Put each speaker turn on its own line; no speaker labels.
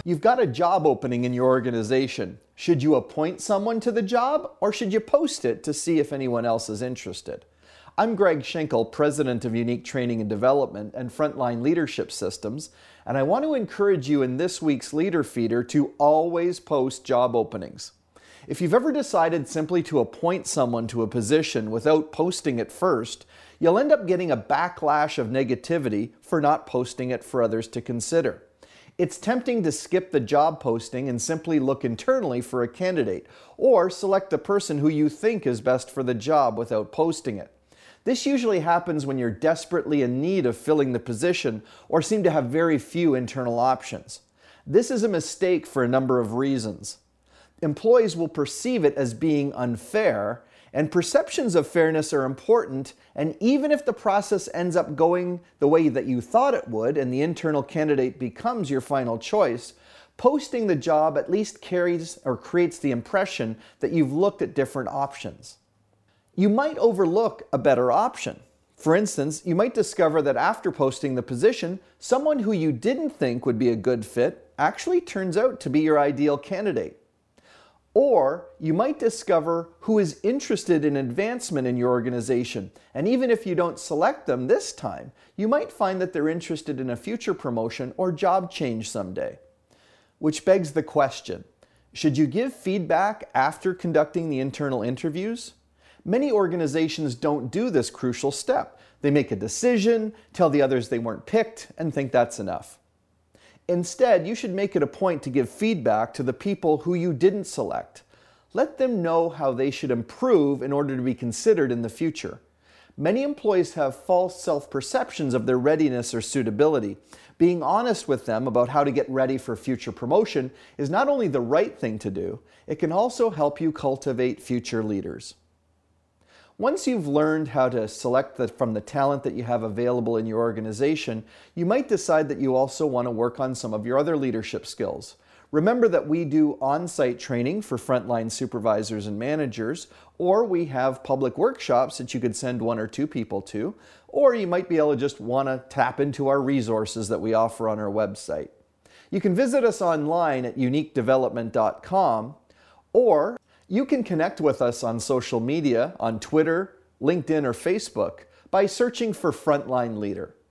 You've got a job opening in your organization. Should you appoint someone to the job, or should you post it to see if anyone else is interested? I'm Greg Schenkel, President of Unique Training and Development and Frontline Leadership Systems, and I want to encourage you in this week's Leader Feeder to always post job openings. If you've ever decided simply to appoint someone to a position without posting it first, you'll end up getting a backlash of negativity for not posting it for others to consider. It's tempting to skip the job posting and simply look internally for a candidate, or select the person who you think is best for the job without posting it. This usually happens when you're desperately in need of filling the position or seem to have very few internal options. This is a mistake for a number of reasons. Employees will perceive it as being unfair, and perceptions of fairness are important, and even if the process ends up going the way that you thought it would and the internal candidate becomes your final choice, posting the job at least carries or creates the impression that you've looked at different options. You might overlook a better option. For instance, you might discover that after posting the position, someone who you didn't think would be a good fit actually turns out to be your ideal candidate. Or you might discover who is interested in advancement in your organization, and even if you don't select them this time, you might find that they're interested in a future promotion or job change someday. Which begs the question, should you give feedback after conducting the internal interviews? Many organizations don't do this crucial step. They make a decision, tell the others they weren't picked, and think that's enough. Instead, you should make it a point to give feedback to the people who you didn't select. Let them know how they should improve in order to be considered in the future. Many employees have false self-perceptions of their readiness or suitability. Being honest with them about how to get ready for future promotion is not only the right thing to do, it can also help you cultivate future leaders. Once you've learned how to select from the talent that you have available in your organization, you might decide that you also want to work on some of your other leadership skills. Remember that we do on-site training for frontline supervisors and managers, or we have public workshops that you could send one or two people to, or you might be able to just want to tap into our resources that we offer on our website. You can visit us online at uniquedevelopment.com, or you can connect with us on social media, on Twitter, LinkedIn, or Facebook by searching for Frontline Leader.